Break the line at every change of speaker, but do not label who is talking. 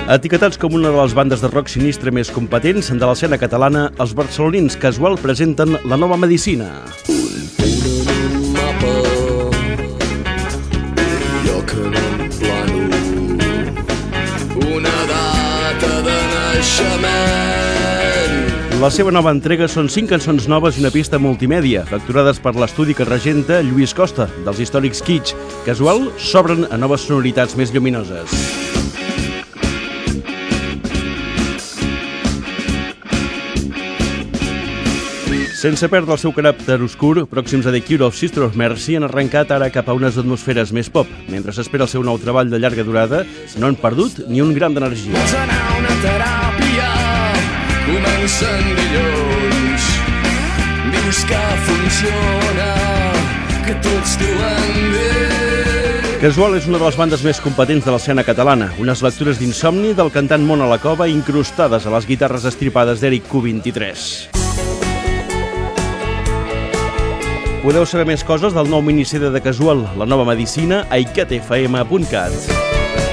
Etiquetats com una de les bandes de rock sinistre més competents de l'escena catalana, els barcelonins Casual presenten La Nova Medicina.
Un punt en un mapa, un lloc en un plànol, una data de naixement.
La seva nova entrega són 5 cançons noves i una pista multimèdia, facturades per l'estudi que regenta Lluís Costa, dels històrics Kitsch. Casual s'obren a noves sonoritats més lluminoses. Sense perdre el seu caràcter obscur, pròxims a The Cure of Sister of Mercy han arrencat ara cap a unes atmosferes més pop. Mentre s'espera el seu nou treball de llarga durada, no han perdut ni un gram d'energia.
Vols anar a una teràpia? Comencen dilluns. Dius que funciona, que tots diuen bé.
Casual és una de les bandes més competents de l'escena catalana, unes lectures d'insomni del cantant Mona la Cova incrustades a les guitarres estripades d'Eric Q23. Podeu saber més coses del nou mini-CD de Casual, La Nova Medicina, a icatfm.cat.